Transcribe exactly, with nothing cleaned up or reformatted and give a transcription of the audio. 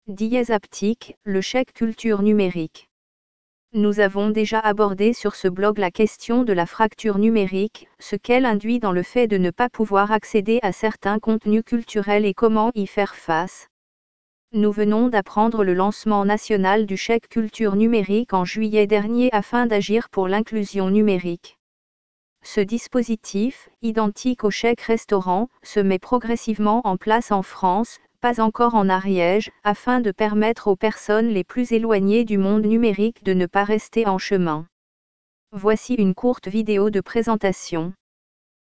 Dièse haptique, le chèque culture numérique. Nous avons déjà abordé sur ce blog la question de la fracture numérique, ce qu'elle induit dans le fait de ne pas pouvoir accéder à certains contenus culturels et comment y faire face. Nous venons d'apprendre le lancement national du chèque culture numérique en juillet dernier afin d'agir pour l'inclusion numérique. Ce dispositif, identique au chèque restaurant, se met progressivement en place en France, pas encore en Ariège, afin de permettre aux personnes les plus éloignées du monde numérique de ne pas rester en chemin. Voici une courte vidéo de présentation.